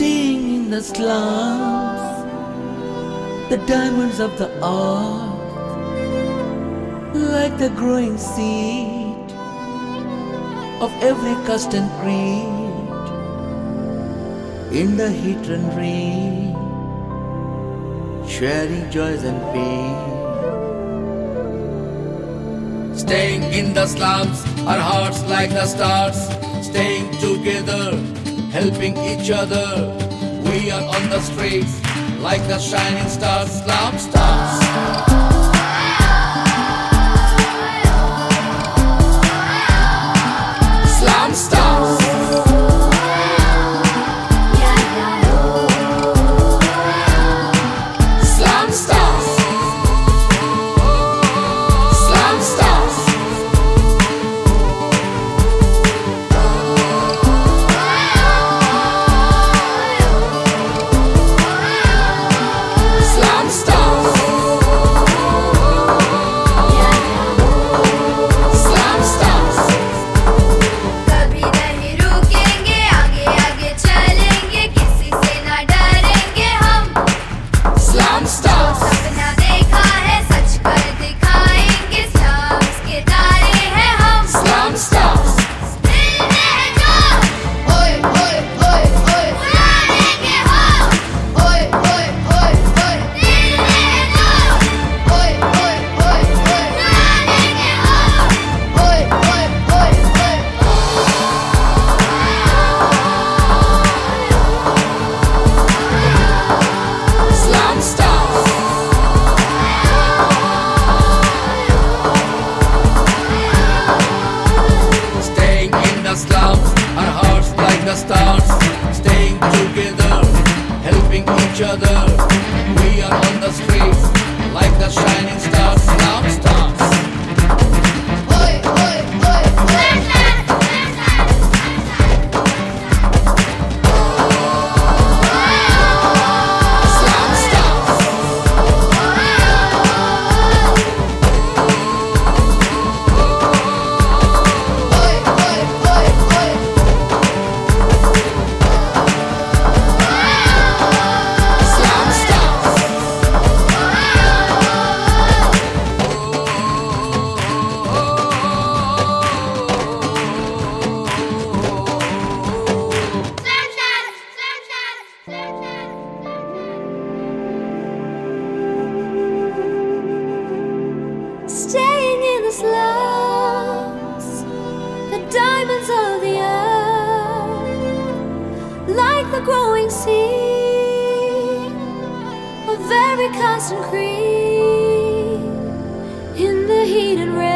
staying in the slums, the diamonds of the earth, like the growing seed of every caste and creed, in the heat and rain, sharing joys and pain. Staying in the slums, our hearts like the stars, staying together, helping each other. We are on the streets like the shining stars, slum stars. Slum stars. Slum stars. Slum stars. Slum stars. Slum stars. कभी नहीं रुकेंगे, आगे आगे चलेंगे, किसी से ना डरेंगे हम। Slum stars. सपना देखा है, सच कर दिखाएंगे, स्लम्स के तारे हैं हम। Slum stars. दिल में जो ओए ओए ओए ओए उड़ा देंगे हम। ओए ओए ओए ओए दिल में जो ओए ओए ओए ओए उड़ा देंगे हम। ओए ओए ओए ओए Slum stars. Staying in the slums, our hearts like the stars, staying together, helping each other. We are on the streets like the shining stars, slum stars. ओए ओए ओए Slum stars. Slum stars. Staying in the slums, the diamonds of the earth, like the growing seed of every caste and creed, in the heat and rain.